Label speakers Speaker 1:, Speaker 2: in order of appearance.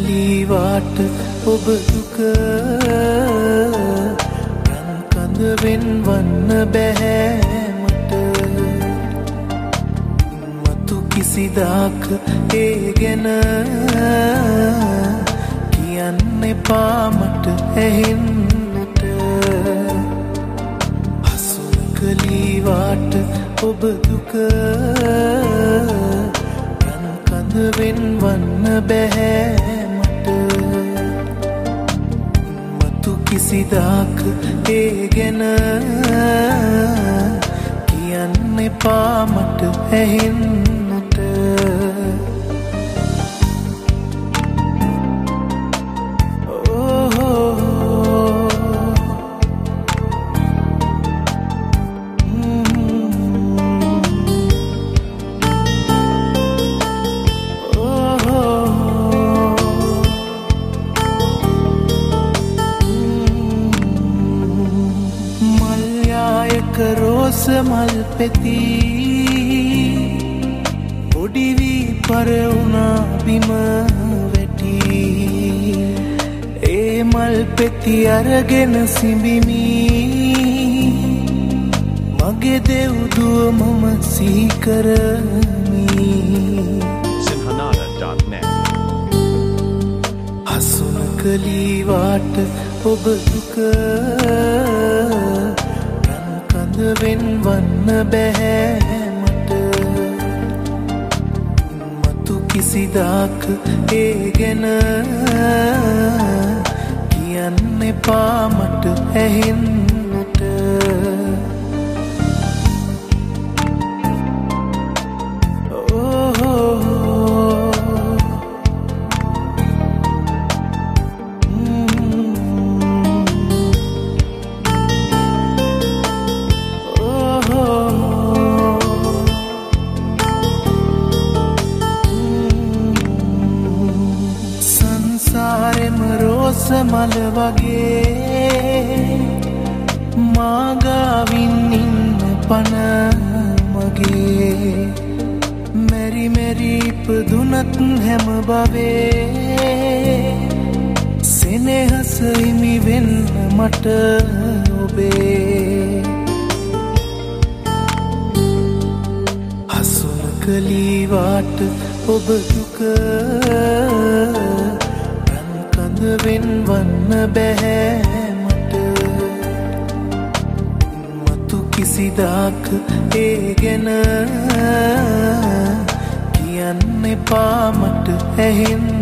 Speaker 1: කලීවාට ඔබ දුක රන් කඳ වෙන්වන්න බැහැ මට මතු කිසිදාක ඒ ගැන කියන්න එපා මට ඇහෙන්නට හසුන කලීවාට ඔබ දුක වෙන්වන්න බැහැ මට මතු කිසිදාක ඒ ගැන කියන්න එපා මට ඇහෙන්නට රෝස මල් පෙති පොඩි වී පරවුණා බිම වැටි ඒ මල් පෙති අරගෙන සිඹිමි මගේ දෙව්දුව මම සීකරමි
Speaker 2: sinhanada.net
Speaker 1: හසුන කලීවාට ඔබ දුක වෙන්වන්න බැහැ මට මතු කිසිදාක ඒ ගැන කියන්න එපා මට ඇහෙන්නට මල වගේ මාගාවින් ඉන්න පන මගේ මෙරි මෙරි ඉපදුනත් හැම බවේ සෙනෙහස හිමි වෙන්න මට ඔබේ හසුන කලීවාට ඔබ දුක වෙන්වන්න බැහැ මට මතු කිසිදාක ඒ ගැන කියන්න එපා මට ඇහෙන්න